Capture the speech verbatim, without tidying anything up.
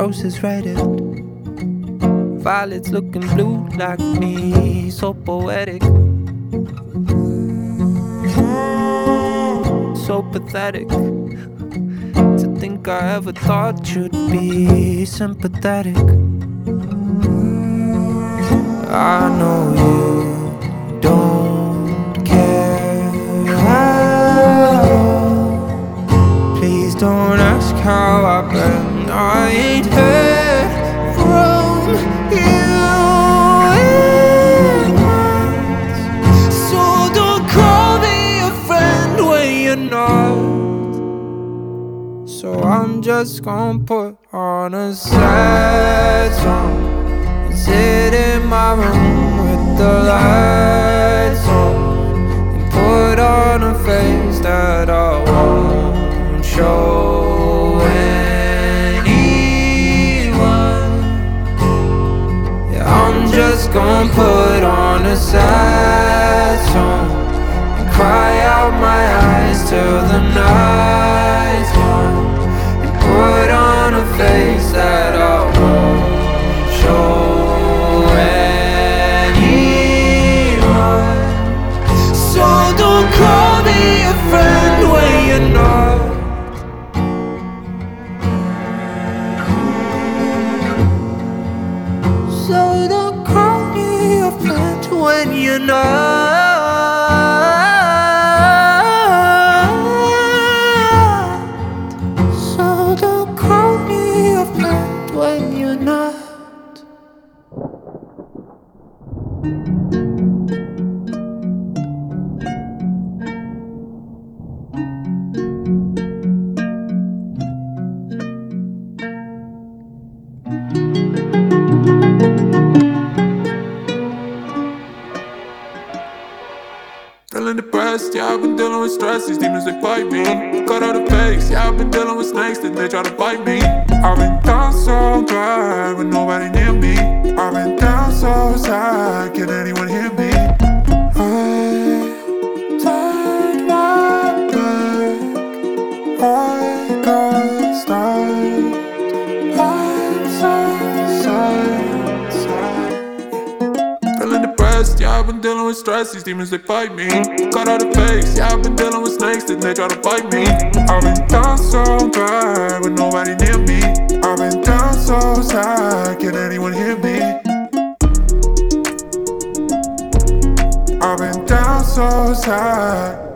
roses red and violets looking blue like me, so poetic, so pathetic. To think I ever thought you'd be sympathetic. I know you don't care. Please don't ask how I've been. I ain't heard from you in months. So don't call me a friend when you're not. So I'm just gonna put on a sad song and sit in my room with the lights on and put on a face that I won't show anyone. Yeah, I'm just gonna put on a sad song and cry out my eyes till the night's gone. Put on a face that I won't show anyone. So don't call me a friend when you're not. So don't call me a friend when you're not. When you're not. Feeling depressed, yeah, I've been dealing with stress. These demons, they bite me. Cut out the face, yeah, I've been dealing with snakes that they try to bite me. I've been down so bad with nobody near me. I've been down so sad, can anyone hear me? I turned my back, I got stuck. I'm so sad, sad. Feeling depressed, yeah, I've been dealing with stress. These demons, they bite me. Cut out the face, yeah, I've been dealing with snakes that they try to bite me. I've been down so bad with nobody near me. I've been down so sad, can anyone hear me? I've been down so sad.